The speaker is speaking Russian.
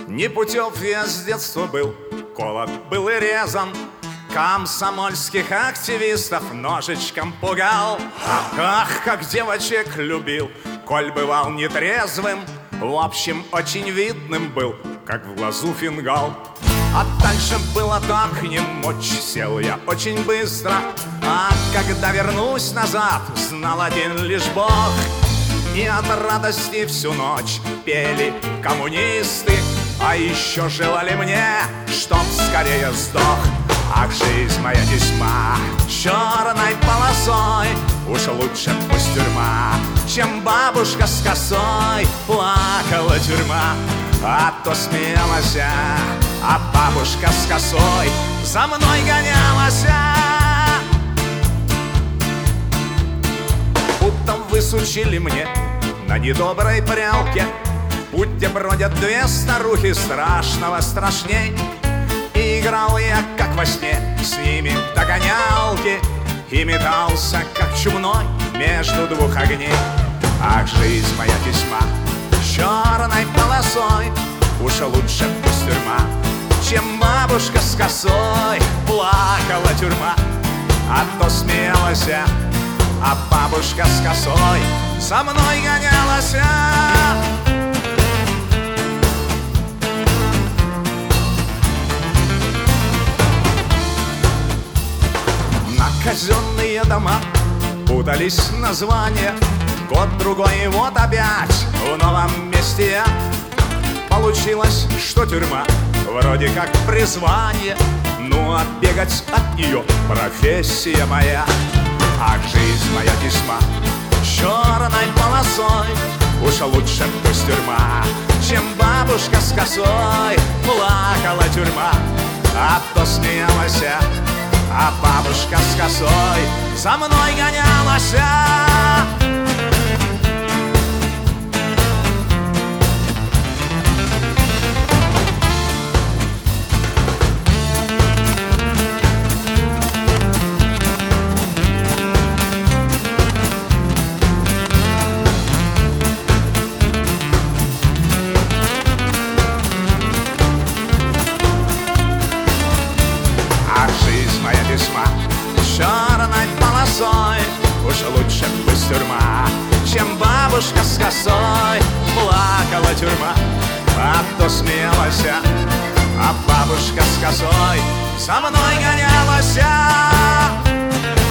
Непутев я с детства был, колот был и резан, комсомольских активистов ножичком пугал. Ах, как девочек любил, коль бывал нетрезвым, в общем, очень видным был, как в глазу фингал. А дальше было так не мочь, сел я очень быстро, а когда вернусь назад, знал один лишь Бог. И от радости всю ночь пели коммунисты, а еще желали мне, чтоб скорее сдох. Ах, жизнь моя тесьма черной полосой, уж лучше пусть тюрьма, чем бабушка с косой. Плакала тюрьма, а то смеялась, а бабушка с косой за мной гонялась. Будто высучили мне на недоброй прялке путь, где бродят две старухи, страшного страшней. И играл я, как во сне, с ними в догонялки, и метался, как чумной, между двух огней. Ах, жизнь моя тесьма черной полосой, уж лучше пусть тюрьма, чем бабушка с косой. Плакала тюрьма, а то смеялась, а бабушка с косой за мной гонялась. Казенные дома путались названия, год-другой, и вот опять в новом месте я. Получилось, что тюрьма вроде как призвание, ну а бегать от нее профессия моя. Ах, жизнь моя тесьма черной полосой, уж лучше пусть тюрьма, чем бабушка с косой. Плакала тюрьма, а то смеялась, а бабушка с косой за мной гонялась. Тесьма черной полосой, уж лучше пусть тюрьма, чем бабушка с косой. Плакала тюрьма, а то смеялась, а бабушка с косой за мной гонялась.